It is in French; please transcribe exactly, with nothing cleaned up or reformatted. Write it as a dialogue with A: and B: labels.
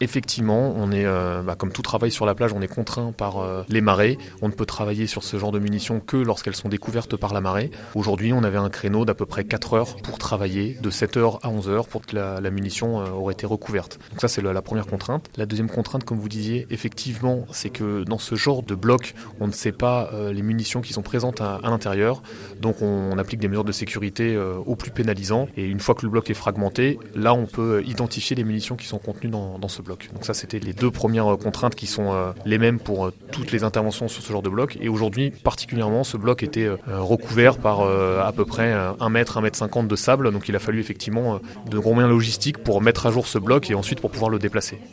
A: Effectivement, on est, euh, bah, comme tout travail sur la plage, on est contraint par euh, les marées. On ne peut travailler sur ce genre de munitions que lorsqu'elles sont découvertes par la marée. Aujourd'hui, on avait un créneau d'à peu près quatre heures pour travailler, de sept heures à onze heures pour que la, la munition euh, aurait été recouverte. Donc ça, c'est la, la première contrainte. La deuxième contrainte, comme vous disiez, effectivement, c'est que dans ce genre de bloc, on ne sait pas euh, les munitions qui sont présentes à, à l'intérieur. Donc on, on applique des mesures de sécurité euh, au plus pénalisant. Et une fois que le bloc est fragmenté, là, on peut identifier les munitions qui sont contenues dans, dans ce bloc. Donc ça, c'était les deux premières contraintes qui sont euh, les mêmes pour euh, toutes les interventions sur ce genre de bloc. Et aujourd'hui, particulièrement, ce bloc était euh, recouvert par euh, à peu près un mètre, un mètre cinquante de sable. Donc il a fallu effectivement euh, de gros moyens logistiques pour mettre à jour ce bloc et ensuite pour pouvoir le déplacer.